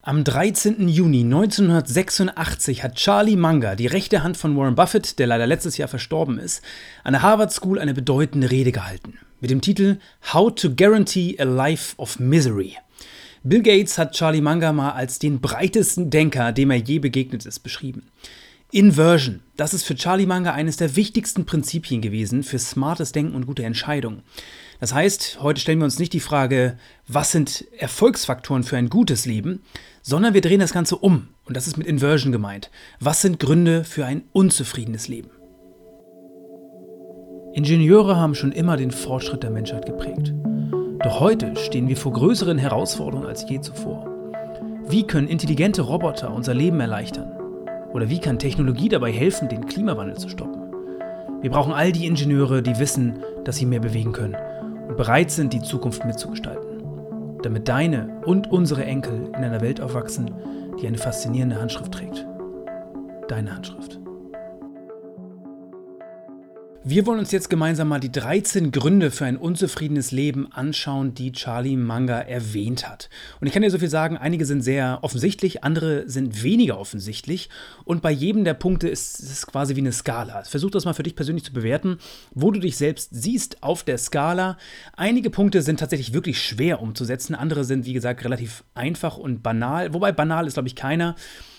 Am 13. Juni 1986 hat Charlie Munger, die rechte Hand von Warren Buffett, der leider letztes Jahr verstorben ist, an der Harvard School eine bedeutende Rede gehalten. Mit dem Titel How to Guarantee a Life of Misery. Bill Gates hat Charlie Munger mal als den breitesten Denker, dem er je begegnet ist, beschrieben. Inversion, das ist für Charlie Munger eines der wichtigsten Prinzipien gewesen für smartes Denken und gute Entscheidungen. Das heißt, heute stellen wir uns nicht die Frage, was sind Erfolgsfaktoren für ein gutes Leben, sondern wir drehen das Ganze um. Und das ist mit Inversion gemeint. Was sind Gründe für ein unzufriedenes Leben? Ingenieure haben schon immer den Fortschritt der Menschheit geprägt. Doch heute stehen wir vor größeren Herausforderungen als je zuvor. Wie können intelligente Roboter unser Leben erleichtern? Oder wie kann Technologie dabei helfen, den Klimawandel zu stoppen? Wir brauchen all die Ingenieure, die wissen, dass sie mehr bewegen können und bereit sind, die Zukunft mitzugestalten. Damit deine und unsere Enkel in einer Welt aufwachsen, die eine faszinierende Handschrift trägt. Deine Handschrift. Wir wollen uns jetzt gemeinsam mal die 13 Gründe für ein unzufriedenes Leben anschauen, die Charlie Munger erwähnt hat. Und ich kann dir so viel sagen, einige sind sehr offensichtlich, andere sind weniger offensichtlich. Und bei jedem der Punkte ist es quasi wie eine Skala. Versuch das mal für dich persönlich zu bewerten, wo du dich selbst siehst auf der Skala. Einige Punkte sind tatsächlich wirklich schwer umzusetzen, andere sind, wie gesagt, relativ einfach und banal. Wobei banal ist, glaube ich, keiner,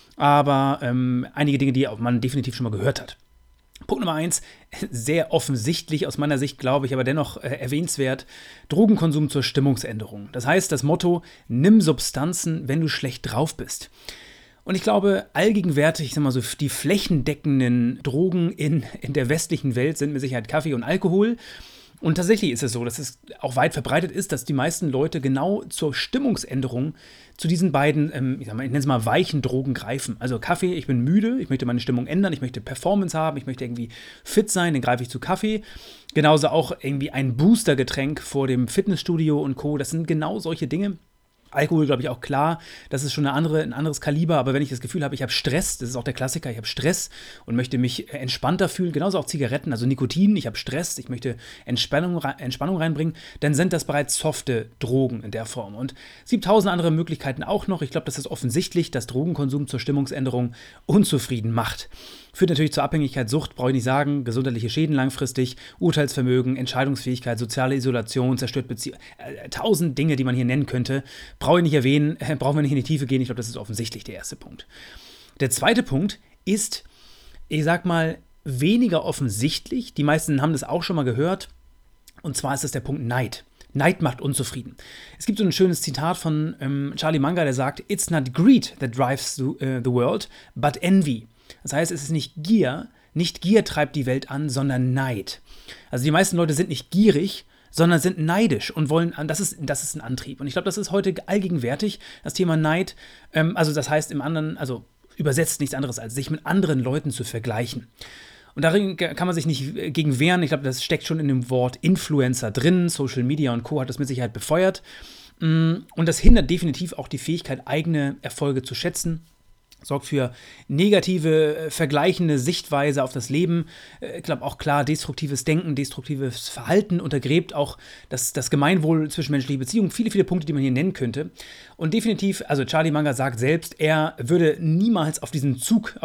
aber einige Dinge, die man definitiv schon mal gehört hat. Punkt Nummer 1, sehr offensichtlich aus meiner Sicht, glaube ich, aber dennoch erwähnenswert, Drogenkonsum zur Stimmungsänderung. Das heißt, das Motto, nimm Substanzen, wenn du schlecht drauf bist. Und ich glaube, allgegenwärtig, ich sag mal so, die flächendeckenden Drogen in der westlichen Welt sind mit Sicherheit Kaffee und Alkohol. Und tatsächlich ist es so, dass es auch weit verbreitet ist, dass die meisten Leute genau zur Stimmungsänderung zu diesen beiden, ich nenne es mal weichen Drogen greifen. Also Kaffee, ich bin müde, ich möchte meine Stimmung ändern, ich möchte Performance haben, ich möchte irgendwie fit sein, dann greife ich zu Kaffee. Genauso auch irgendwie ein Boostergetränk vor dem Fitnessstudio und Co. Das sind genau solche Dinge. Alkohol, glaube ich, auch klar, das ist schon ein anderes Kaliber, aber wenn ich das Gefühl habe, ich habe Stress, das ist auch der Klassiker, ich habe Stress und möchte mich entspannter fühlen, genauso auch Zigaretten, also Nikotin, ich habe Stress, ich möchte Entspannung reinbringen, dann sind das bereits softe Drogen in der Form. Und es gibt tausend andere Möglichkeiten auch noch. Ich glaube, das ist offensichtlich, dass Drogenkonsum zur Stimmungsänderung unzufrieden macht. Führt natürlich zur Abhängigkeit, Sucht, brauche ich nicht sagen, gesundheitliche Schäden langfristig, Urteilsvermögen, Entscheidungsfähigkeit, soziale Isolation, zerstört Beziehungen, tausend Dinge, die man hier nennen könnte. Brauche ich nicht erwähnen, brauchen wir nicht in die Tiefe gehen. Ich glaube, das ist offensichtlich der erste Punkt. Der zweite Punkt ist, ich sag mal, weniger offensichtlich. Die meisten haben das auch schon mal gehört. Und zwar ist das der Punkt Neid. Neid macht unzufrieden. Es gibt so ein schönes Zitat von Charlie Munger, der sagt, "It's not greed that drives the world, but envy." Das heißt, es ist nicht Gier treibt die Welt an, sondern Neid. Also die meisten Leute sind nicht gierig, sondern sind neidisch und wollen, das ist ein Antrieb. Und ich glaube, das ist heute allgegenwärtig, das Thema Neid. Also das heißt im anderen, also übersetzt nichts anderes, als sich mit anderen Leuten zu vergleichen. Und darin kann man sich nicht gegen wehren. Ich glaube, das steckt schon in dem Wort Influencer drin. Social Media und Co. hat das mit Sicherheit befeuert. Und das hindert definitiv auch die Fähigkeit, eigene Erfolge zu schätzen. Sorgt für negative, vergleichende Sichtweise auf das Leben. Ich glaube auch klar, destruktives Denken, destruktives Verhalten untergräbt auch das Gemeinwohl zwischenmenschliche Beziehungen. Viele, viele Punkte, die man hier nennen könnte. Und definitiv, also Charlie Munger sagt selbst, er würde niemals auf diesen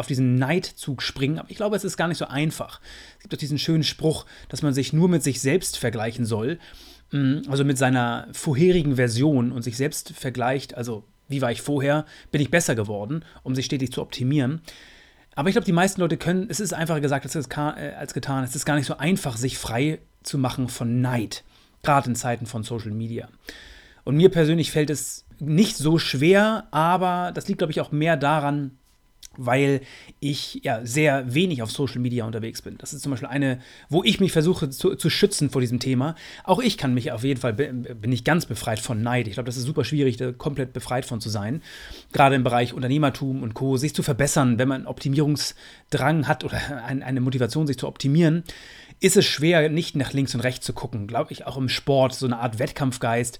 Neidzug springen. Aber ich glaube, es ist gar nicht so einfach. Es gibt auch diesen schönen Spruch, dass man sich nur mit sich selbst vergleichen soll. Also mit seiner vorherigen Version und sich selbst vergleicht, also wie war ich vorher, bin ich besser geworden, um sich stetig zu optimieren. Aber ich glaube, die meisten Leute können, es ist einfacher gesagt als getan, es ist gar nicht so einfach, sich frei zu machen von Neid, gerade in Zeiten von Social Media. Und mir persönlich fällt es nicht so schwer, aber das liegt, glaube ich, auch mehr daran, weil ich ja sehr wenig auf Social Media unterwegs bin. Das ist zum Beispiel eine, wo ich mich versuche zu schützen vor diesem Thema. Auch ich kann mich auf jeden Fall, bin ich ganz befreit von Neid. Ich glaube, das ist super schwierig, da komplett befreit von zu sein. Gerade im Bereich Unternehmertum und Co., sich zu verbessern, wenn man einen Optimierungsdrang hat oder eine Motivation, sich zu optimieren, ist es schwer, nicht nach links und rechts zu gucken. Glaube ich, auch im Sport, so eine Art Wettkampfgeist.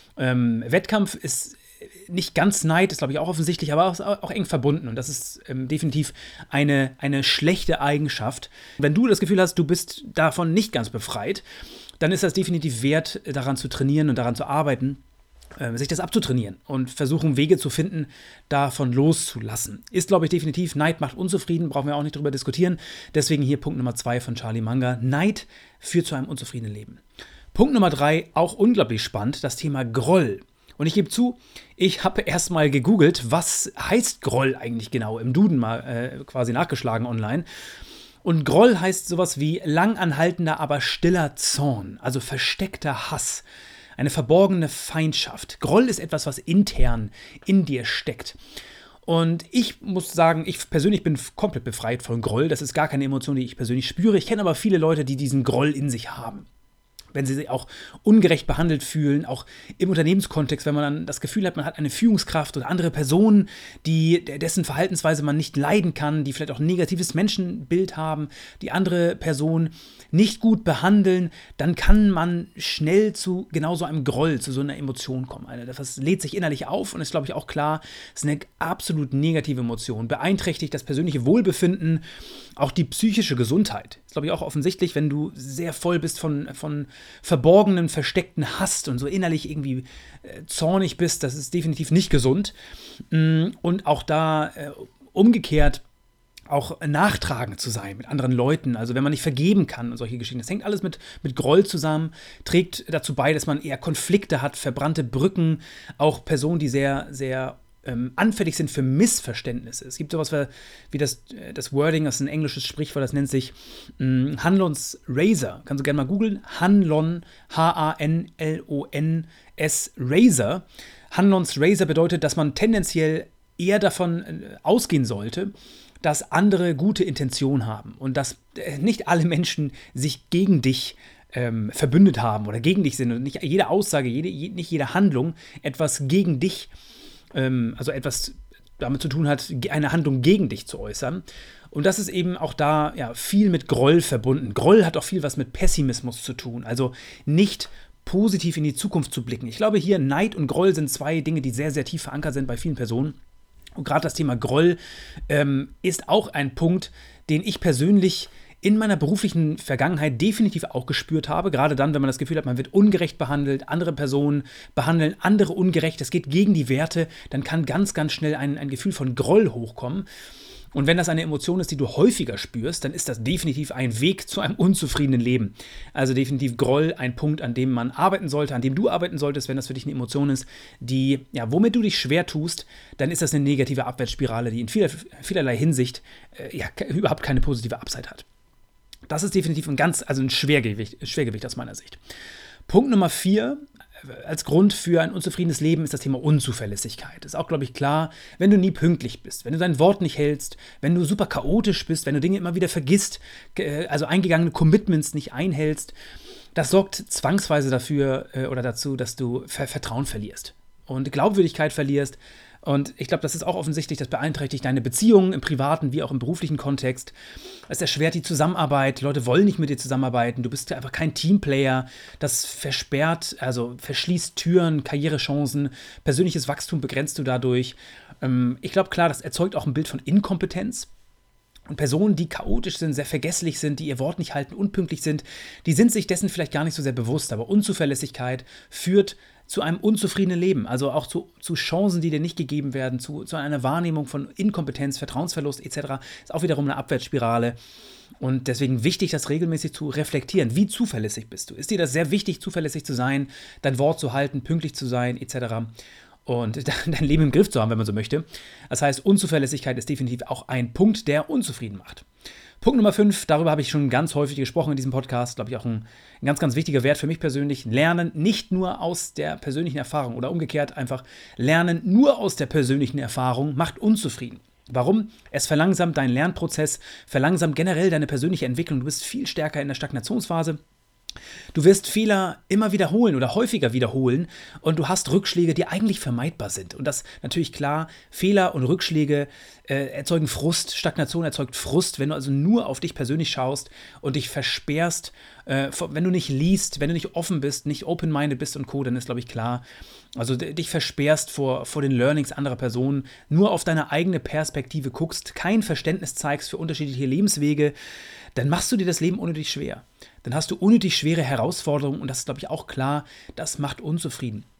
Wettkampf ist nicht ganz Neid, ist glaube ich auch offensichtlich, aber auch eng verbunden und das ist definitiv eine schlechte Eigenschaft. Wenn du das Gefühl hast, du bist davon nicht ganz befreit, dann ist das definitiv wert, daran zu trainieren und daran zu arbeiten, sich das abzutrainieren und versuchen, Wege zu finden, davon loszulassen. Ist, glaube ich, definitiv, Neid macht unzufrieden, brauchen wir auch nicht drüber diskutieren. Deswegen hier Punkt Nummer 2 von Charlie Munger. Neid führt zu einem unzufriedenen Leben. Punkt Nummer 3, auch unglaublich spannend, das Thema Groll. Und ich gebe zu, ich habe erst mal gegoogelt, was heißt Groll eigentlich genau, im Duden mal quasi nachgeschlagen online. Und Groll heißt sowas wie langanhaltender, aber stiller Zorn, also versteckter Hass. Eine verborgene Feindschaft. Groll ist etwas, was intern in dir steckt. Und ich muss sagen, ich persönlich bin komplett befreit von Groll. Das ist gar keine Emotion, die ich persönlich spüre. Ich kenne aber viele Leute, die diesen Groll in sich haben. Wenn sie sich auch ungerecht behandelt fühlen, auch im Unternehmenskontext, wenn man dann das Gefühl hat, man hat eine Führungskraft oder andere Personen, dessen Verhaltensweise man nicht leiden kann, die vielleicht auch ein negatives Menschenbild haben, die andere Personen nicht gut behandeln, dann kann man schnell zu genau so einem Groll, zu so einer Emotion kommen. Das lädt sich innerlich auf und ist, glaube ich, auch klar, ist eine absolut negative Emotion, beeinträchtigt das persönliche Wohlbefinden, auch die psychische Gesundheit. Ist, glaube ich, auch offensichtlich, wenn du sehr voll bist von verborgenen, versteckten Hass und so innerlich irgendwie zornig bist, das ist definitiv nicht gesund. Und auch da umgekehrt auch nachtragend zu sein mit anderen Leuten, also wenn man nicht vergeben kann und solche Geschichten. Das hängt alles mit Groll zusammen, trägt dazu bei, dass man eher Konflikte hat, verbrannte Brücken, auch Personen, die sehr, sehr anfällig sind für Missverständnisse. Es gibt sowas wie das Wording, das ist ein englisches Sprichwort, das nennt sich Hanlons Razor. Kannst du gerne mal googeln. Hanlon, Hanlons Razor. Hanlons Razor bedeutet, dass man tendenziell eher davon ausgehen sollte, dass andere gute Intention haben und dass nicht alle Menschen sich gegen dich verbündet haben oder gegen dich sind und nicht jede Aussage, nicht jede Handlung etwas gegen dich, also etwas damit zu tun hat, eine Handlung gegen dich zu äußern. Und das ist eben auch da viel mit Groll verbunden. Groll hat auch viel was mit Pessimismus zu tun, also nicht positiv in die Zukunft zu blicken. Ich glaube, hier Neid und Groll sind zwei Dinge, die sehr, sehr tief verankert sind bei vielen Personen. Und gerade das Thema Groll ist auch ein Punkt, den ich persönlich in meiner beruflichen Vergangenheit definitiv auch gespürt habe. Gerade dann, wenn man das Gefühl hat, man wird ungerecht behandelt, andere Personen behandeln andere ungerecht, das geht gegen die Werte, dann kann ganz, ganz schnell ein Gefühl von Groll hochkommen. Und wenn das eine Emotion ist, die du häufiger spürst, dann ist das definitiv ein Weg zu einem unzufriedenen Leben. Also definitiv Groll ein Punkt, an dem man arbeiten sollte, an dem du arbeiten solltest, wenn das für dich eine Emotion ist, die, womit du dich schwer tust, dann ist das eine negative Abwärtsspirale, die in vielerlei Hinsicht überhaupt keine positive Upside hat. Das ist definitiv ein Schwergewicht aus meiner Sicht. Punkt Nummer 4 als Grund für ein unzufriedenes Leben ist das Thema Unzuverlässigkeit. Ist auch, glaube ich, klar, wenn du nie pünktlich bist, wenn du dein Wort nicht hältst, wenn du super chaotisch bist, wenn du Dinge immer wieder vergisst, also eingegangene Commitments nicht einhältst, das sorgt zwangsweise dazu, dass du Vertrauen verlierst und Glaubwürdigkeit verlierst. Und ich glaube, das ist auch offensichtlich, das beeinträchtigt deine Beziehungen im privaten wie auch im beruflichen Kontext. Es erschwert die Zusammenarbeit, Leute wollen nicht mit dir zusammenarbeiten, du bist einfach kein Teamplayer, das verschließt Türen, Karrierechancen, persönliches Wachstum begrenzt du dadurch. Ich glaube, klar, das erzeugt auch ein Bild von Inkompetenz. Und Personen, die chaotisch sind, sehr vergesslich sind, die ihr Wort nicht halten, unpünktlich sind, die sind sich dessen vielleicht gar nicht so sehr bewusst, aber Unzuverlässigkeit führt zu einem unzufriedenen Leben, also auch zu Chancen, die dir nicht gegeben werden, zu einer Wahrnehmung von Inkompetenz, Vertrauensverlust etc. Ist auch wiederum eine Abwärtsspirale. Und deswegen wichtig, das regelmäßig zu reflektieren. Wie zuverlässig bist du? Ist dir das sehr wichtig, zuverlässig zu sein, dein Wort zu halten, pünktlich zu sein etc.? Und dein Leben im Griff zu haben, wenn man so möchte. Das heißt, Unzuverlässigkeit ist definitiv auch ein Punkt, der unzufrieden macht. Punkt Nummer 5, darüber habe ich schon ganz häufig gesprochen in diesem Podcast, glaube ich auch ein ganz, ganz wichtiger Wert für mich persönlich. Lernen nicht nur aus der persönlichen Erfahrung oder umgekehrt einfach lernen nur aus der persönlichen Erfahrung macht unzufrieden. Warum? Es verlangsamt deinen Lernprozess, verlangsamt generell deine persönliche Entwicklung. Du bist viel stärker in der Stagnationsphase. Du wirst Fehler immer wiederholen oder häufiger wiederholen und du hast Rückschläge, die eigentlich vermeidbar sind. Und das natürlich klar, Fehler und Rückschläge erzeugen Frust, Stagnation erzeugt Frust, wenn du also nur auf dich persönlich schaust und dich versperrst, wenn du nicht liest, wenn du nicht offen bist, nicht open-minded bist und Co., dann ist, glaube ich, klar, also dich versperrst vor den Learnings anderer Personen, nur auf deine eigene Perspektive guckst, kein Verständnis zeigst für unterschiedliche Lebenswege, dann machst du dir das Leben unnötig schwer. Dann hast du unnötig schwere Herausforderungen und das ist, glaube ich, auch klar, das macht unzufrieden.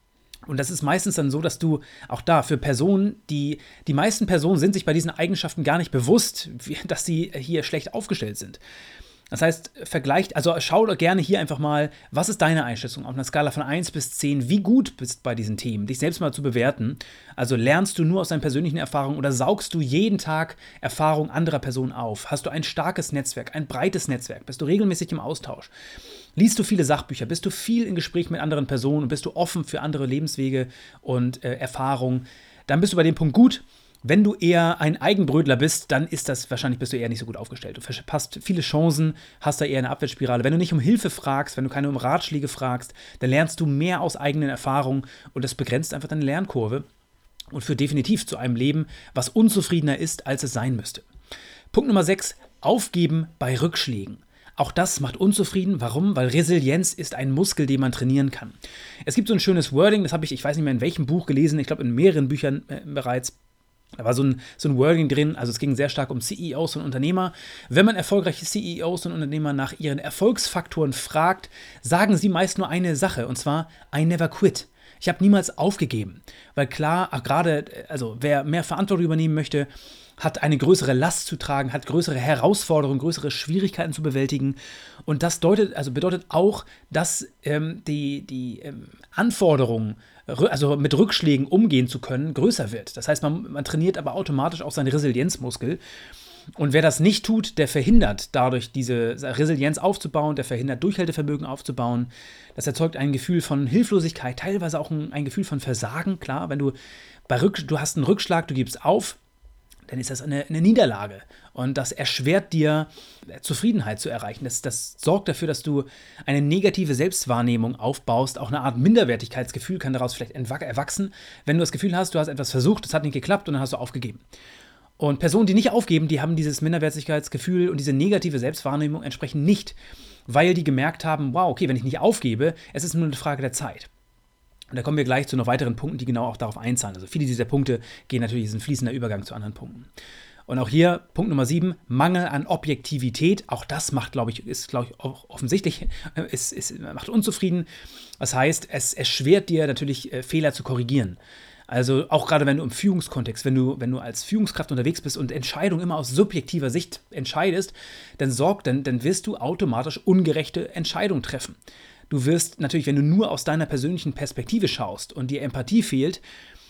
Und das ist meistens dann so, dass du auch da für Personen, die meisten Personen sind sich bei diesen Eigenschaften gar nicht bewusst, dass sie hier schlecht aufgestellt sind. Das heißt, schau doch gerne hier einfach mal, was ist deine Einschätzung auf einer Skala von 1 bis 10, wie gut bist du bei diesen Themen, dich selbst mal zu bewerten. Also lernst du nur aus deinen persönlichen Erfahrungen oder saugst du jeden Tag Erfahrungen anderer Personen auf? Hast du ein starkes Netzwerk, ein breites Netzwerk? Bist du regelmäßig im Austausch? Liest du viele Sachbücher? Bist du viel in Gespräch mit anderen Personen und bist du offen für andere Lebenswege und Erfahrungen? Dann bist du bei dem Punkt gut. Wenn du eher ein Eigenbrötler bist, dann bist du eher nicht so gut aufgestellt. Du verpasst viele Chancen, hast da eher eine Abwärtsspirale. Wenn du nicht um Hilfe fragst, wenn du keine um Ratschläge fragst, dann lernst du mehr aus eigenen Erfahrungen und das begrenzt einfach deine Lernkurve und führt definitiv zu einem Leben, was unzufriedener ist, als es sein müsste. Punkt Nummer 6, aufgeben bei Rückschlägen. Auch das macht unzufrieden. Warum? Weil Resilienz ist ein Muskel, den man trainieren kann. Es gibt so ein schönes Wording, das habe ich weiß nicht mehr in welchem Buch gelesen, ich glaube in mehreren Büchern bereits. Da war so ein Wording drin, also es ging sehr stark um CEOs und Unternehmer. Wenn man erfolgreiche CEOs und Unternehmer nach ihren Erfolgsfaktoren fragt, sagen sie meist nur eine Sache, und zwar, I never quit. Ich habe niemals aufgegeben. Weil klar, wer mehr Verantwortung übernehmen möchte, hat eine größere Last zu tragen, hat größere Herausforderungen, größere Schwierigkeiten zu bewältigen. Und das bedeutet auch, dass die Anforderungen, also mit Rückschlägen umgehen zu können, größer wird. Das heißt, man trainiert aber automatisch auch seinen Resilienzmuskel. Und wer das nicht tut, der verhindert dadurch, diese Resilienz aufzubauen, der verhindert Durchhaltevermögen aufzubauen. Das erzeugt ein Gefühl von Hilflosigkeit, teilweise auch ein Gefühl von Versagen. Klar, wenn du hast einen Rückschlag, du gibst auf, dann ist das eine Niederlage. Und das erschwert dir, Zufriedenheit zu erreichen. Das sorgt dafür, dass du eine negative Selbstwahrnehmung aufbaust. Auch eine Art Minderwertigkeitsgefühl kann daraus vielleicht erwachsen, wenn du das Gefühl hast, du hast etwas versucht, es hat nicht geklappt und dann hast du aufgegeben. Und Personen, die nicht aufgeben, die haben dieses Minderwertigkeitsgefühl und diese negative Selbstwahrnehmung entsprechend nicht, weil die gemerkt haben, wow, okay, wenn ich nicht aufgebe, es ist nur eine Frage der Zeit. Und da kommen wir gleich zu noch weiteren Punkten, die genau auch darauf einzahlen. Also viele dieser Punkte gehen natürlich, ist ein fließender Übergang zu anderen Punkten. Und auch hier, Punkt Nummer 7, Mangel an Objektivität. Auch das macht, ist auch offensichtlich, macht unzufrieden. Das heißt, es erschwert dir natürlich, Fehler zu korrigieren. Also auch gerade wenn du im Führungskontext, wenn du als Führungskraft unterwegs bist und Entscheidungen immer aus subjektiver Sicht entscheidest, dann wirst du automatisch ungerechte Entscheidungen treffen. Du wirst natürlich, wenn du nur aus deiner persönlichen Perspektive schaust und dir Empathie fehlt,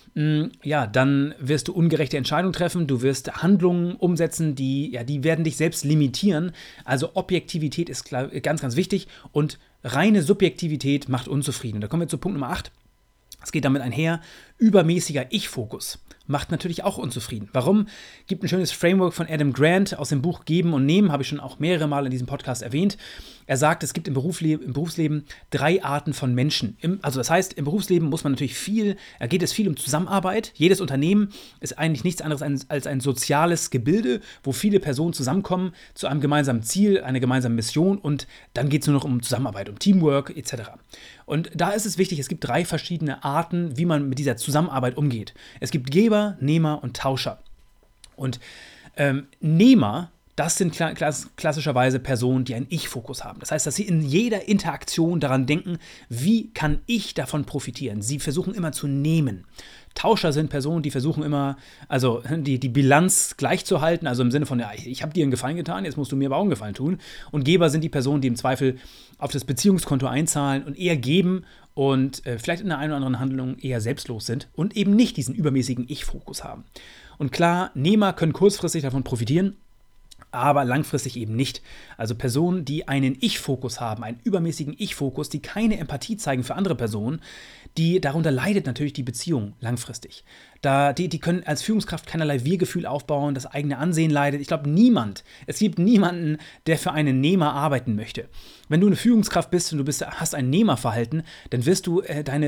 dann wirst du ungerechte Entscheidungen treffen, du wirst Handlungen umsetzen, die werden dich selbst limitieren. Also Objektivität ist ganz, ganz wichtig und reine Subjektivität macht unzufrieden. Da kommen wir zu Punkt Nummer 8. Es geht damit einher, übermäßiger Ich-Fokus macht natürlich auch unzufrieden. Warum? Gibt ein schönes Framework von Adam Grant aus dem Buch Geben und Nehmen, habe ich schon auch mehrere Mal in diesem Podcast erwähnt. Er sagt, es gibt im Berufsleben 3 Arten von Menschen. Das heißt, im Berufsleben geht es viel um Zusammenarbeit. Jedes Unternehmen ist eigentlich nichts anderes als ein soziales Gebilde, wo viele Personen zusammenkommen zu einem gemeinsamen Ziel, einer gemeinsamen Mission und dann geht es nur noch um Zusammenarbeit, um Teamwork etc. Und da ist es wichtig, es gibt 3 verschiedene Arten, wie man mit dieser Zusammenarbeit umgeht. Es gibt Geber, Nehmer und Tauscher. Und Nehmer, das sind klassischerweise Personen, die einen Ich-Fokus haben. Das heißt, dass sie in jeder Interaktion daran denken, wie kann ich davon profitieren? Sie versuchen immer zu nehmen. Tauscher sind Personen, die versuchen immer, also die Bilanz gleich zu halten, also im Sinne von, ja, ich habe dir einen Gefallen getan, jetzt musst du mir aber auch einen Gefallen tun. Und Geber sind die Personen, die im Zweifel auf das Beziehungskonto einzahlen und eher geben und vielleicht in der einen oder anderen Handlung eher selbstlos sind und eben nicht diesen übermäßigen Ich-Fokus haben. Und klar, Nehmer können kurzfristig davon profitieren, aber langfristig eben nicht. Also Personen, die einen Ich-Fokus haben, einen übermäßigen Ich-Fokus, die keine Empathie zeigen für andere Personen, darunter leidet natürlich die Beziehung langfristig. Die können als Führungskraft keinerlei Wir-Gefühl aufbauen, das eigene Ansehen leidet. Ich glaube, es gibt niemanden, der für einen Nehmer arbeiten möchte. Wenn du eine Führungskraft bist und hast ein Nehmerverhalten, dann wirst du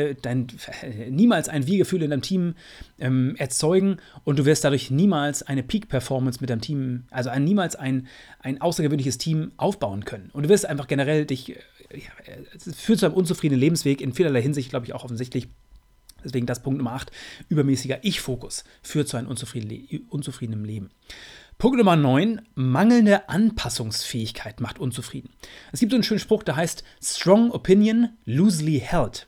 niemals ein Wir-Gefühl in deinem Team erzeugen und du wirst dadurch niemals eine Peak-Performance mit deinem Team, also niemals ein außergewöhnliches Team aufbauen können. Und du wirst einfach generell es führt zu einem unzufriedenen Lebensweg, in vielerlei Hinsicht, glaube ich, auch offensichtlich. Deswegen das Punkt Nummer 8, übermäßiger Ich-Fokus führt zu einem unzufriedenen Leben. Punkt Nummer 9, mangelnde Anpassungsfähigkeit macht unzufrieden. Es gibt so einen schönen Spruch, der heißt Strong Opinion, loosely held.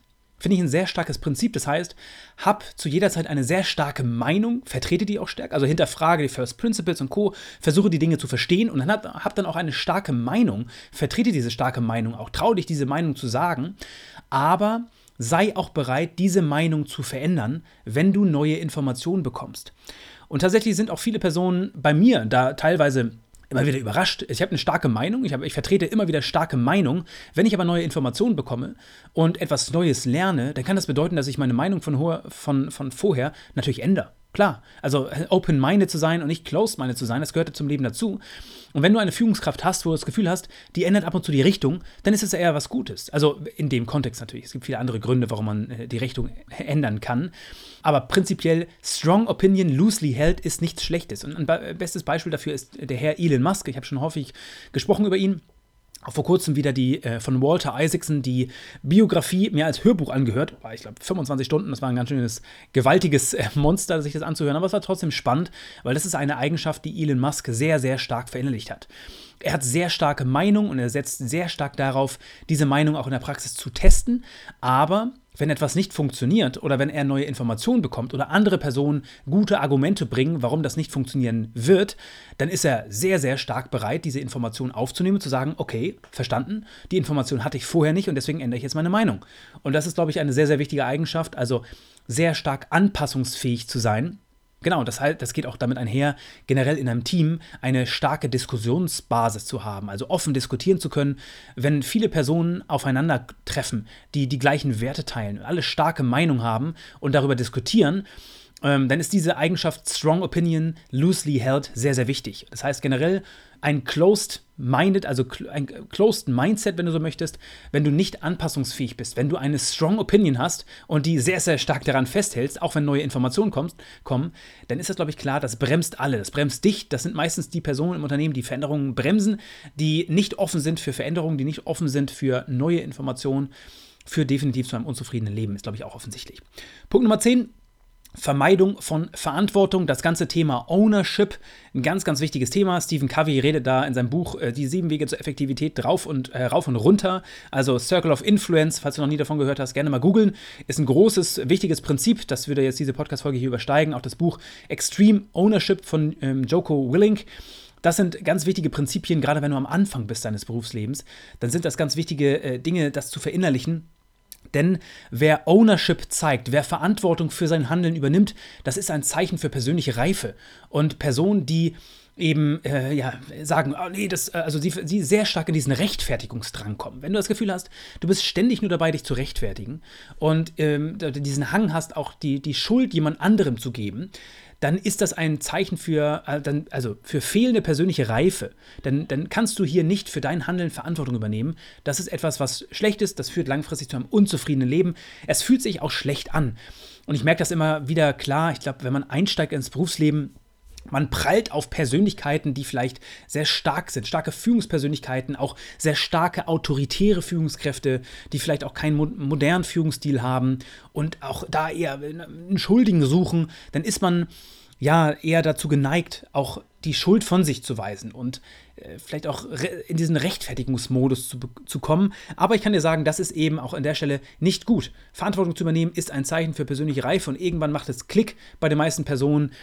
Finde ich ein sehr starkes Prinzip. Das heißt, hab zu jeder Zeit eine sehr starke Meinung, vertrete die auch stark, also hinterfrage die First Principles und Co., versuche die Dinge zu verstehen und dann hab dann auch eine starke Meinung, vertrete diese starke Meinung auch, trau dich, diese Meinung zu sagen, aber sei auch bereit, diese Meinung zu verändern, wenn du neue Informationen bekommst. Und tatsächlich sind auch viele Personen bei mir da teilweise immer wieder überrascht. Ich habe eine starke Meinung, ich vertrete immer wieder starke Meinung. Wenn ich aber neue Informationen bekomme und etwas Neues lerne, dann kann das bedeuten, dass ich meine Meinung von vorher natürlich ändere. Klar, also open-minded zu sein und nicht closed-minded zu sein, das gehört zum Leben dazu. Und wenn du eine Führungskraft hast, wo du das Gefühl hast, die ändert ab und zu die Richtung, dann ist es ja eher was Gutes. Also in dem Kontext natürlich. Es gibt viele andere Gründe, warum man die Richtung ändern kann. Aber prinzipiell, strong opinion loosely held ist nichts Schlechtes. Und ein bestes Beispiel dafür ist der Herr Elon Musk. Ich habe schon häufig gesprochen über ihn. Auch vor kurzem wieder die von Walter Isaacson, die Biografie, mir als Hörbuch angehört. War, ich glaube, 25 Stunden. Das war ein ganz schönes, gewaltiges Monster, sich das anzuhören. Aber es war trotzdem spannend, weil das ist eine Eigenschaft, die Elon Musk sehr, sehr stark verinnerlicht hat. Er hat sehr starke Meinung und er setzt sehr stark darauf, diese Meinung auch in der Praxis zu testen. Aber wenn etwas nicht funktioniert oder wenn er neue Informationen bekommt oder andere Personen gute Argumente bringen, warum das nicht funktionieren wird, dann ist er sehr, sehr stark bereit, diese Informationen aufzunehmen und zu sagen, okay, verstanden, die Information hatte ich vorher nicht und deswegen ändere ich jetzt meine Meinung. Und das ist, glaube ich, eine sehr, sehr wichtige Eigenschaft, also sehr stark anpassungsfähig zu sein. Genau, das geht auch damit einher, generell in einem Team eine starke Diskussionsbasis zu haben, also offen diskutieren zu können, wenn viele Personen aufeinandertreffen, die die gleichen Werte teilen, alle starke Meinung haben und darüber diskutieren, dann ist diese Eigenschaft Strong Opinion Loosely Held sehr, sehr wichtig. Das heißt generell ein Closed-Minded, also ein Closed Mindset, wenn du so möchtest, wenn du nicht anpassungsfähig bist, wenn du eine Strong Opinion hast und die sehr, sehr stark daran festhältst, auch wenn neue Informationen kommen, dann ist das, glaube ich, klar, das bremst alle, das bremst dich. Das sind meistens die Personen im Unternehmen, die Veränderungen bremsen, die nicht offen sind für Veränderungen, die nicht offen sind für neue Informationen, für definitiv zu einem unzufriedenen Leben, ist, glaube ich, auch offensichtlich. Punkt Nummer 10. Vermeidung von Verantwortung, das ganze Thema Ownership, ein ganz, ganz wichtiges Thema. Stephen Covey redet da in seinem Buch die 7 Wege zur Effektivität rauf und runter, also Circle of Influence, falls du noch nie davon gehört hast, gerne mal googeln, ist ein großes, wichtiges Prinzip, das würde jetzt diese Podcast-Folge hier übersteigen, auch das Buch Extreme Ownership von Jocko Willink. Das sind ganz wichtige Prinzipien, gerade wenn du am Anfang bist deines Berufslebens, dann sind das ganz wichtige Dinge, das zu verinnerlichen. Denn wer Ownership zeigt, wer Verantwortung für sein Handeln übernimmt, das ist ein Zeichen für persönliche Reife. Und Personen, die eben sagen, oh nee, sie sehr stark in diesen Rechtfertigungsdrang kommen. Wenn du das Gefühl hast, du bist ständig nur dabei, dich zu rechtfertigen und diesen Hang hast, auch die Schuld jemand anderem zu geben, dann ist das ein Zeichen für fehlende persönliche Reife. Dann kannst du hier nicht für dein Handeln Verantwortung übernehmen. Das ist etwas, was schlecht ist, das führt langfristig zu einem unzufriedenen Leben. Es fühlt sich auch schlecht an. Und ich merke das immer wieder klar. Ich glaube, wenn man einsteigt ins Berufsleben, man prallt auf Persönlichkeiten, die vielleicht sehr stark sind, starke Führungspersönlichkeiten, auch sehr starke autoritäre Führungskräfte, die vielleicht auch keinen modernen Führungsstil haben und auch da eher einen Schuldigen suchen, dann ist man ja eher dazu geneigt, auch die Schuld von sich zu weisen und vielleicht auch in diesen Rechtfertigungsmodus zu kommen. Aber ich kann dir sagen, das ist eben auch an der Stelle nicht gut. Verantwortung zu übernehmen ist ein Zeichen für persönliche Reife und irgendwann macht es Klick bei den meisten Personen,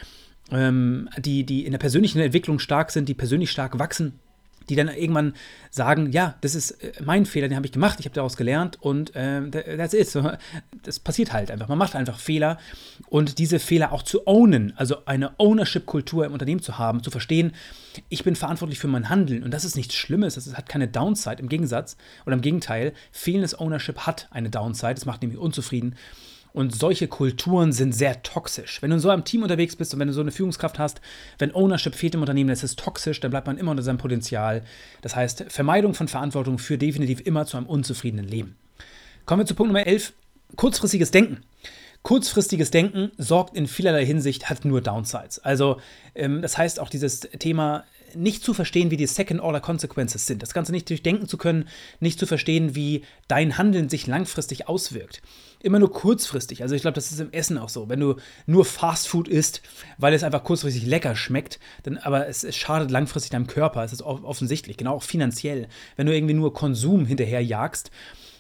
die in der persönlichen Entwicklung stark sind, die persönlich stark wachsen, die dann irgendwann sagen, ja, das ist mein Fehler, den habe ich gemacht, ich habe daraus gelernt und that's it. So, das passiert halt einfach. Man macht einfach Fehler und diese Fehler auch zu ownen, also eine Ownership-Kultur im Unternehmen zu haben, zu verstehen, ich bin verantwortlich für mein Handeln und das ist nichts Schlimmes, das hat keine Downside, im Gegensatz oder im Gegenteil, fehlendes Ownership hat eine Downside, das macht nämlich unzufrieden. Und solche Kulturen sind sehr toxisch. Wenn du in so einem Team unterwegs bist und wenn du so eine Führungskraft hast, wenn Ownership fehlt im Unternehmen, dann ist es toxisch, dann bleibt man immer unter seinem Potenzial. Das heißt, Vermeidung von Verantwortung führt definitiv immer zu einem unzufriedenen Leben. Kommen wir zu Punkt Nummer 11, kurzfristiges Denken. Kurzfristiges Denken sorgt in vielerlei Hinsicht, hat nur Downsides. Also das heißt auch dieses Thema, nicht zu verstehen, wie die Second-Order-Consequences sind. Das Ganze nicht durchdenken zu können, nicht zu verstehen, wie dein Handeln sich langfristig auswirkt. Immer nur kurzfristig. Also ich glaube, das ist im Essen auch so. Wenn du nur Fastfood isst, weil es einfach kurzfristig lecker schmeckt, aber es schadet langfristig deinem Körper. Es ist offensichtlich, genau auch finanziell. Wenn du irgendwie nur Konsum hinterher jagst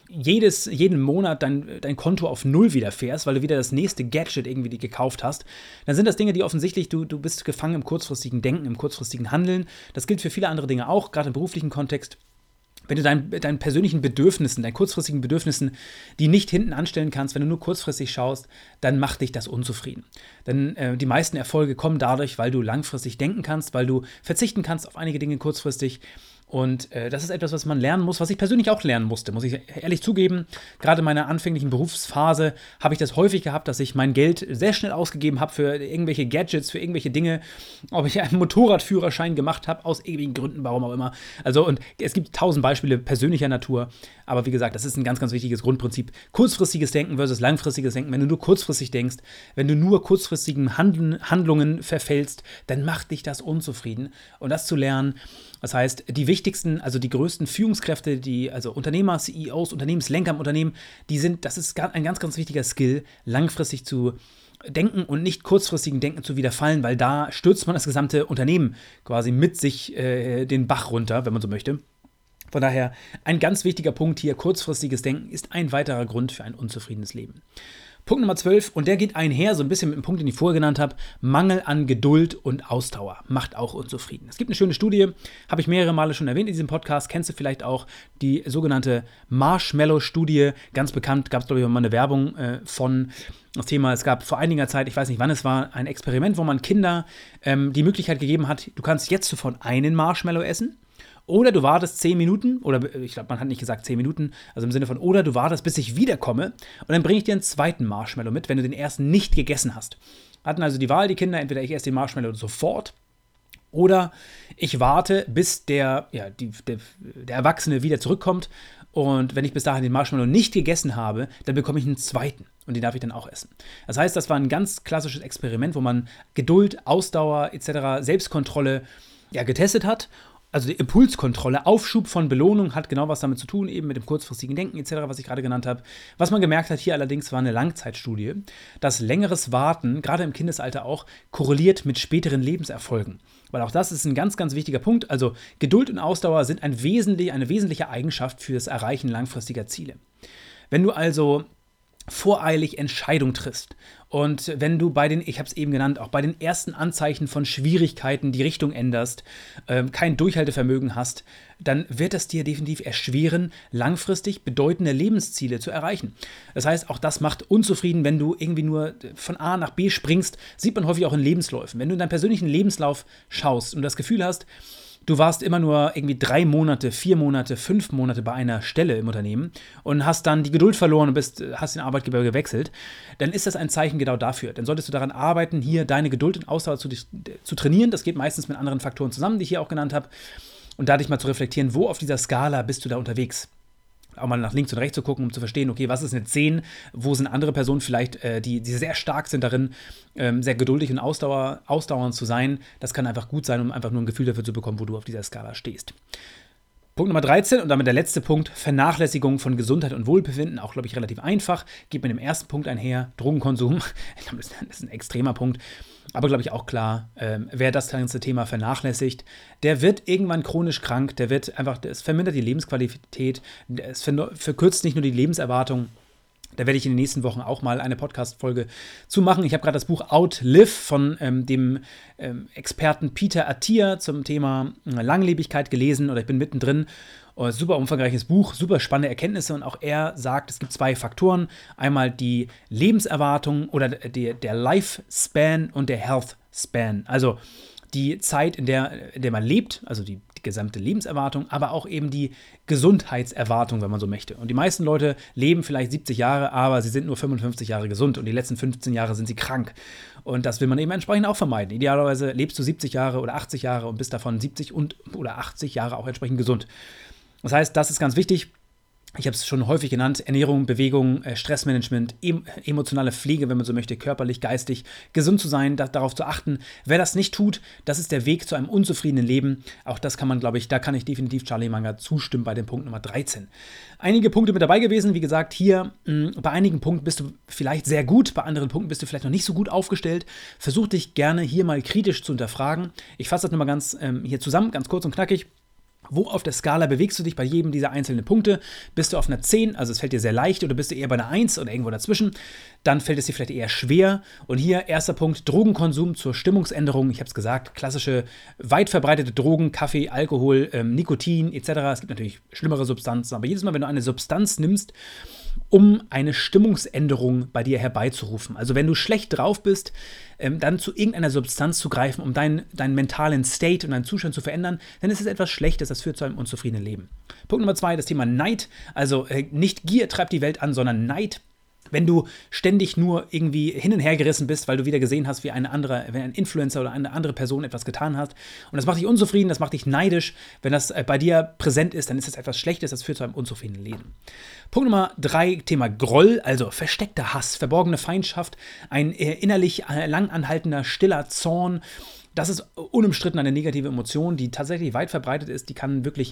jeden Monat dein Konto auf Null wieder fährst, weil du wieder das nächste Gadget irgendwie gekauft hast, dann sind das Dinge, die offensichtlich, du bist gefangen im kurzfristigen Denken, im kurzfristigen Handeln. Das gilt für viele andere Dinge auch, gerade im beruflichen Kontext. Wenn du deinen persönlichen Bedürfnissen, deinen kurzfristigen Bedürfnissen, die nicht hinten anstellen kannst, wenn du nur kurzfristig schaust, dann macht dich das unzufrieden. Denn die meisten Erfolge kommen dadurch, weil du langfristig denken kannst, weil du verzichten kannst auf einige Dinge kurzfristig. Und das ist etwas, was man lernen muss, was ich persönlich auch lernen musste, muss ich ehrlich zugeben. Gerade in meiner anfänglichen Berufsphase habe ich das häufig gehabt, dass ich mein Geld sehr schnell ausgegeben habe für irgendwelche Gadgets, für irgendwelche Dinge, ob ich einen Motorradführerschein gemacht habe, aus irgendwelchen Gründen, warum auch immer. Also, und es gibt 1000 Beispiele persönlicher Natur, aber wie gesagt, das ist ein ganz, ganz wichtiges Grundprinzip. Kurzfristiges Denken versus langfristiges Denken. Wenn du nur kurzfristig denkst, wenn du nur kurzfristigen Handlungen verfällst, dann macht dich das unzufrieden. Und das zu lernen, das heißt, die wichtigsten, also die größten Führungskräfte, also Unternehmer, CEOs, Unternehmenslenker im Unternehmen, das ist ein ganz, ganz wichtiger Skill, langfristig zu denken und nicht kurzfristigen Denken zu widerfallen, weil da stürzt man das gesamte Unternehmen quasi mit sich den Bach runter, wenn man so möchte. Von daher ein ganz wichtiger Punkt hier, kurzfristiges Denken ist ein weiterer Grund für ein unzufriedenes Leben. Punkt Nummer 12, und der geht einher so ein bisschen mit dem Punkt, den ich vorher genannt habe, Mangel an Geduld und Ausdauer macht auch unzufrieden. Es gibt eine schöne Studie, habe ich mehrere Male schon erwähnt in diesem Podcast, kennst du vielleicht auch, die sogenannte Marshmallow-Studie, ganz bekannt, gab es glaube ich mal eine Werbung von das Thema, es gab vor einiger Zeit, ich weiß nicht wann es war, ein Experiment, wo man Kinder die Möglichkeit gegeben hat, du kannst jetzt sofort einen Marshmallow essen. Oder du wartest 10 Minuten, oder ich glaube, man hat nicht gesagt 10 Minuten, also im Sinne von, oder du wartest, bis ich wiederkomme und dann bringe ich dir einen zweiten Marshmallow mit, wenn du den ersten nicht gegessen hast. Hatten also die Wahl, die Kinder, entweder ich esse den Marshmallow sofort oder ich warte, bis der Erwachsene wieder zurückkommt und wenn ich bis dahin den Marshmallow nicht gegessen habe, dann bekomme ich einen zweiten und den darf ich dann auch essen. Das heißt, das war ein ganz klassisches Experiment, wo man Geduld, Ausdauer etc., Selbstkontrolle getestet hat. Also die Impulskontrolle, Aufschub von Belohnung hat genau was damit zu tun, eben mit dem kurzfristigen Denken etc., was ich gerade genannt habe. Was man gemerkt hat hier allerdings war eine Langzeitstudie, dass längeres Warten, gerade im Kindesalter auch, korreliert mit späteren Lebenserfolgen. Weil auch das ist ein ganz, ganz wichtiger Punkt. Also Geduld und Ausdauer sind eine wesentliche Eigenschaft für das Erreichen langfristiger Ziele. Wenn du also voreilig Entscheidung triffst und wenn du ich habe es eben genannt, auch bei den ersten Anzeichen von Schwierigkeiten die Richtung änderst, kein Durchhaltevermögen hast, dann wird es dir definitiv erschweren, langfristig bedeutende Lebensziele zu erreichen. Das heißt, auch das macht unzufrieden, wenn du irgendwie nur von A nach B springst, sieht man häufig auch in Lebensläufen. Wenn du in deinen persönlichen Lebenslauf schaust und das Gefühl hast, du warst immer nur irgendwie 3 Monate, 4 Monate, 5 Monate bei einer Stelle im Unternehmen und hast dann die Geduld verloren und hast den Arbeitgeber gewechselt, dann ist das ein Zeichen genau dafür. Dann solltest du daran arbeiten, hier deine Geduld und Ausdauer zu trainieren. Das geht meistens mit anderen Faktoren zusammen, die ich hier auch genannt habe. Und dadurch mal zu reflektieren, wo auf dieser Skala bist du da unterwegs. Auch mal nach links und rechts zu gucken, um zu verstehen, okay, was ist eine 10, wo sind andere Personen vielleicht, die sehr stark sind darin, sehr geduldig und ausdauernd zu sein. Das kann einfach gut sein, um einfach nur ein Gefühl dafür zu bekommen, wo du auf dieser Skala stehst. Punkt Nummer 13 und damit der letzte Punkt, Vernachlässigung von Gesundheit und Wohlbefinden, auch, glaube ich, relativ einfach, geht mit dem ersten Punkt einher, Drogenkonsum, ich glaube, das ist ein extremer Punkt, aber, glaube ich, auch klar, wer das ganze Thema vernachlässigt, der wird irgendwann chronisch krank, es vermindert die Lebensqualität, es verkürzt nicht nur die Lebenserwartung. Da werde ich in den nächsten Wochen auch mal eine Podcast-Folge zu machen. Ich habe gerade das Buch Outlive von dem Experten Peter Attia zum Thema Langlebigkeit gelesen oder ich bin mittendrin. Super umfangreiches Buch, super spannende Erkenntnisse und auch er sagt, es gibt 2 Faktoren. Einmal die Lebenserwartung oder der Lifespan und der Healthspan. Also die Zeit, in der man lebt, also die gesamte Lebenserwartung, aber auch eben die Gesundheitserwartung, wenn man so möchte. Und die meisten Leute leben vielleicht 70 Jahre, aber sie sind nur 55 Jahre gesund und die letzten 15 Jahre sind sie krank. Und das will man eben entsprechend auch vermeiden. Idealerweise lebst du 70 Jahre oder 80 Jahre und bist davon 70 oder 80 Jahre auch entsprechend gesund. Das heißt, das ist ganz wichtig. Ich habe es schon häufig genannt, Ernährung, Bewegung, Stressmanagement, emotionale Pflege, wenn man so möchte, körperlich, geistig, gesund zu sein, darauf zu achten. Wer das nicht tut, das ist der Weg zu einem unzufriedenen Leben. Auch das kann man, glaube ich, da kann ich definitiv Charlie Munger zustimmen bei dem Punkt Nummer 13. Einige Punkte mit dabei gewesen, wie gesagt, hier bei einigen Punkten bist du vielleicht sehr gut, bei anderen Punkten bist du vielleicht noch nicht so gut aufgestellt. Versuch dich gerne hier mal kritisch zu hinterfragen. Ich fasse das nochmal ganz hier zusammen, ganz kurz und knackig. Wo auf der Skala bewegst du dich bei jedem dieser einzelnen Punkte? Bist du auf einer 10, also es fällt dir sehr leicht, oder bist du eher bei einer 1 oder irgendwo dazwischen? Dann fällt es dir vielleicht eher schwer. Und hier erster Punkt, Drogenkonsum zur Stimmungsänderung. Ich habe es gesagt, klassische, weit verbreitete Drogen, Kaffee, Alkohol, Nikotin etc. Es gibt natürlich schlimmere Substanzen, aber jedes Mal, wenn du eine Substanz nimmst, um eine Stimmungsänderung bei dir herbeizurufen. Also wenn du schlecht drauf bist, dann zu irgendeiner Substanz zu greifen, um deinen mentalen State und deinen Zustand zu verändern, dann ist es etwas Schlechtes, das führt zu einem unzufriedenen Leben. Punkt Nummer 2, das Thema Neid. Also nicht Gier treibt die Welt an, sondern Neid. Wenn du ständig nur irgendwie hin und her gerissen bist, weil du wieder gesehen hast, wie wenn ein Influencer oder eine andere Person etwas getan hat und das macht dich unzufrieden, das macht dich neidisch, wenn das bei dir präsent ist, dann ist das etwas Schlechtes, das führt zu einem unzufriedenen Leben. Punkt Nummer 3, Thema Groll, also versteckter Hass, verborgene Feindschaft, ein innerlich lang anhaltender, stiller Zorn. Das ist unumstritten eine negative Emotion, die tatsächlich weit verbreitet ist. Die kann wirklich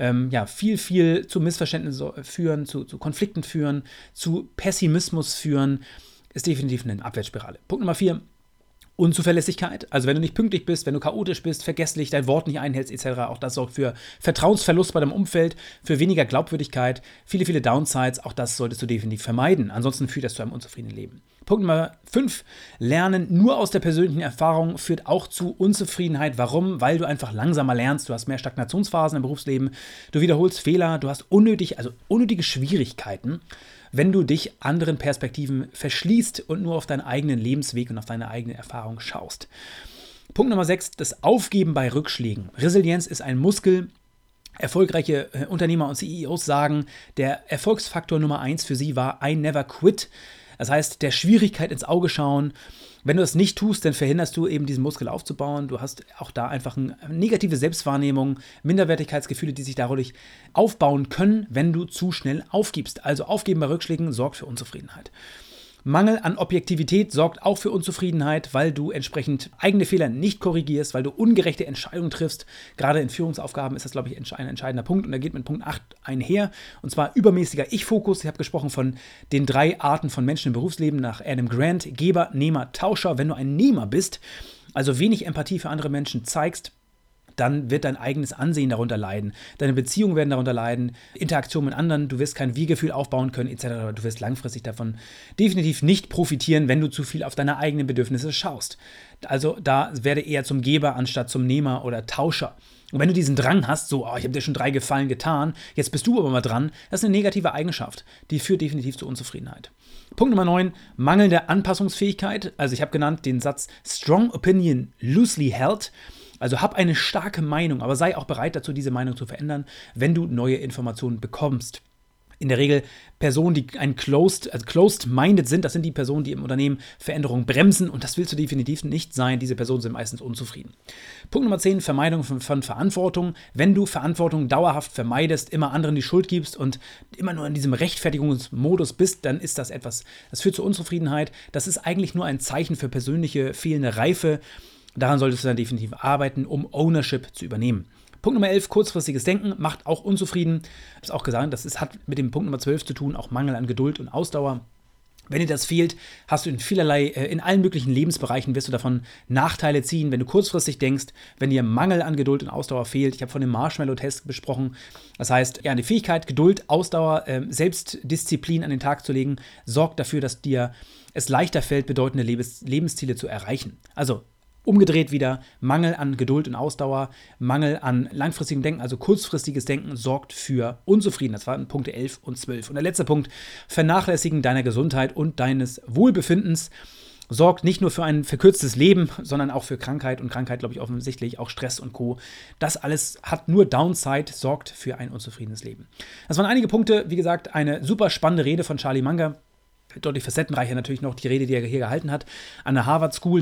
viel zu Missverständnissen führen, zu Konflikten führen, zu Pessimismus führen. Ist definitiv eine Abwärtsspirale. Punkt Nummer 4. Unzuverlässigkeit, also wenn du nicht pünktlich bist, wenn du chaotisch bist, vergesslich, dein Wort nicht einhältst etc., auch das sorgt für Vertrauensverlust bei deinem Umfeld, für weniger Glaubwürdigkeit, viele Downsides, auch das solltest du definitiv vermeiden, ansonsten führt das zu einem unzufriedenen Leben. Punkt Nummer 5, Lernen nur aus der persönlichen Erfahrung führt auch zu Unzufriedenheit. Warum? Weil du einfach langsamer lernst, du hast mehr Stagnationsphasen im Berufsleben, du wiederholst Fehler, du hast unnötige Schwierigkeiten, wenn du dich anderen Perspektiven verschließt und nur auf deinen eigenen Lebensweg und auf deine eigene Erfahrung schaust. Punkt Nummer 6, das Aufgeben bei Rückschlägen. Resilienz ist ein Muskel. Erfolgreiche Unternehmer und CEOs sagen, der Erfolgsfaktor Nummer 1 für sie war I never quit. Das heißt, der Schwierigkeit ins Auge schauen. Wenn du das nicht tust, dann verhinderst du eben diesen Muskel aufzubauen. Du hast auch da einfach eine negative Selbstwahrnehmung, Minderwertigkeitsgefühle, die sich dadurch aufbauen können, wenn du zu schnell aufgibst. Also Aufgeben bei Rückschlägen sorgt für Unzufriedenheit. Mangel an Objektivität sorgt auch für Unzufriedenheit, weil du entsprechend eigene Fehler nicht korrigierst, weil du ungerechte Entscheidungen triffst. Gerade in Führungsaufgaben ist das, glaube ich, ein entscheidender Punkt. Und da geht mit Punkt 8 einher. Und zwar übermäßiger Ich-Fokus. Ich habe gesprochen von den 3 Arten von Menschen im Berufsleben nach Adam Grant. Geber, Nehmer, Tauscher. Wenn du ein Nehmer bist, also wenig Empathie für andere Menschen zeigst, dann wird dein eigenes Ansehen darunter leiden. Deine Beziehungen werden darunter leiden, Interaktion mit anderen, du wirst kein Wir-Gefühl aufbauen können, etc. Du wirst langfristig davon definitiv nicht profitieren, wenn du zu viel auf deine eigenen Bedürfnisse schaust. Also da werde eher zum Geber anstatt zum Nehmer oder Tauscher. Und wenn du diesen Drang hast, so, ich habe dir schon 3 Gefallen getan, jetzt bist du aber mal dran, das ist eine negative Eigenschaft, die führt definitiv zu Unzufriedenheit. Punkt Nummer 9, mangelnde Anpassungsfähigkeit. Also ich habe genannt den Satz Strong Opinion Loosely Held. Also hab eine starke Meinung, aber sei auch bereit dazu, diese Meinung zu verändern, wenn du neue Informationen bekommst. In der Regel Personen, die closed-minded sind, das sind die Personen, die im Unternehmen Veränderungen bremsen und das willst du definitiv nicht sein. Diese Personen sind meistens unzufrieden. Punkt Nummer 10, Vermeidung von Verantwortung. Wenn du Verantwortung dauerhaft vermeidest, immer anderen die Schuld gibst und immer nur in diesem Rechtfertigungsmodus bist, dann ist das etwas, das führt zu Unzufriedenheit. Das ist eigentlich nur ein Zeichen für persönliche fehlende Reife. Daran solltest du dann definitiv arbeiten, um Ownership zu übernehmen. Punkt Nummer 11, kurzfristiges Denken, macht auch unzufrieden. Ich habe es auch gesagt, hat mit dem Punkt Nummer 12 zu tun, auch Mangel an Geduld und Ausdauer. Wenn dir das fehlt, hast du in allen möglichen Lebensbereichen wirst du davon Nachteile ziehen, wenn du kurzfristig denkst, wenn dir Mangel an Geduld und Ausdauer fehlt. Ich habe von dem Marshmallow-Test besprochen. Das heißt, die Fähigkeit, Geduld, Ausdauer, Selbstdisziplin an den Tag zu legen, sorgt dafür, dass dir es leichter fällt, bedeutende Lebensziele zu erreichen. Also umgedreht wieder, Mangel an Geduld und Ausdauer, Mangel an langfristigem Denken, also kurzfristiges Denken, sorgt für Unzufriedenheit. Das waren Punkte 11 und 12. Und der letzte Punkt, Vernachlässigen deiner Gesundheit und deines Wohlbefindens sorgt nicht nur für ein verkürztes Leben, sondern auch für Krankheit. Und Krankheit, glaube ich, offensichtlich auch Stress und Co. Das alles hat nur Downside, sorgt für ein unzufriedenes Leben. Das waren einige Punkte. Wie gesagt, eine super spannende Rede von Charlie Munger. Deutlich facettenreicher natürlich noch die Rede, die er hier gehalten hat, an der Harvard School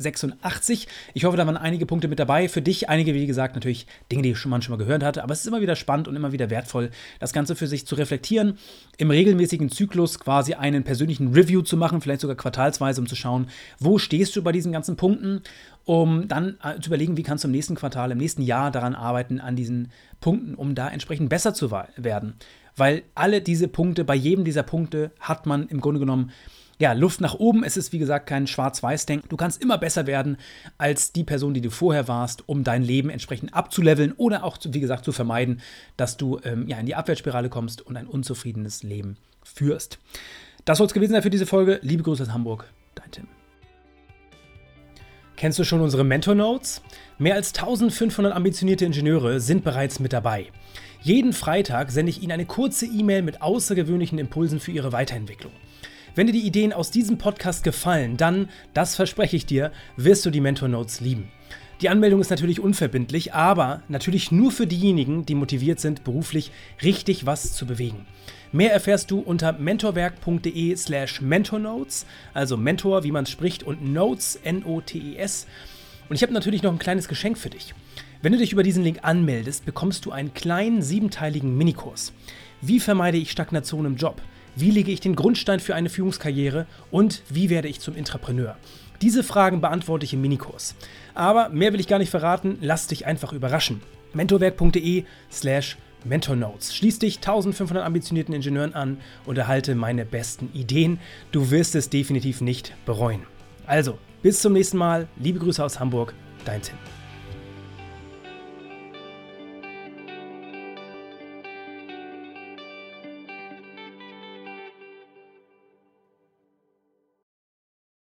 1986. Ich hoffe, da waren einige Punkte mit dabei. Für dich einige, wie gesagt, natürlich Dinge, die man schon mal gehört hatte. Aber es ist immer wieder spannend und immer wieder wertvoll, das Ganze für sich zu reflektieren, im regelmäßigen Zyklus quasi einen persönlichen Review zu machen, vielleicht sogar quartalsweise, um zu schauen, wo stehst du bei diesen ganzen Punkten, um dann zu überlegen, wie kannst du im nächsten Quartal, im nächsten Jahr daran arbeiten, an diesen Punkten, um da entsprechend besser zu werden. Weil alle diese Punkte, bei jedem dieser Punkte hat man im Grunde genommen ja, Luft nach oben. Es ist, wie gesagt, kein Schwarz-Weiß-Denken. Du kannst immer besser werden als die Person, die du vorher warst, um dein Leben entsprechend abzuleveln oder auch, wie gesagt, zu vermeiden, dass du in die Abwärtsspirale kommst und ein unzufriedenes Leben führst. Das soll es gewesen sein für diese Folge. Liebe Grüße aus Hamburg, dein Tim. Kennst du schon unsere Mentor-Notes? Mehr als 1500 ambitionierte Ingenieure sind bereits mit dabei. Jeden Freitag sende ich Ihnen eine kurze E-Mail mit außergewöhnlichen Impulsen für Ihre Weiterentwicklung. Wenn dir die Ideen aus diesem Podcast gefallen, dann, das verspreche ich dir, wirst du die Mentor-Notes lieben. Die Anmeldung ist natürlich unverbindlich, aber natürlich nur für diejenigen, die motiviert sind, beruflich richtig was zu bewegen. Mehr erfährst du unter mentorwerk.de/mentornotes, also Mentor, wie man es spricht, und Notes, N-O-T-E-S. Und ich habe natürlich noch ein kleines Geschenk für dich. Wenn du dich über diesen Link anmeldest, bekommst du einen kleinen 7-teiligen Minikurs. Wie vermeide ich Stagnation im Job? Wie lege ich den Grundstein für eine Führungskarriere? Und wie werde ich zum Intrapreneur? Diese Fragen beantworte ich im Minikurs. Aber mehr will ich gar nicht verraten, lass dich einfach überraschen. mentorwerk.de/mentornotes. Schließ dich 1500 ambitionierten Ingenieuren an und erhalte meine besten Ideen. Du wirst es definitiv nicht bereuen. Also, bis zum nächsten Mal. Liebe Grüße aus Hamburg, dein Tim.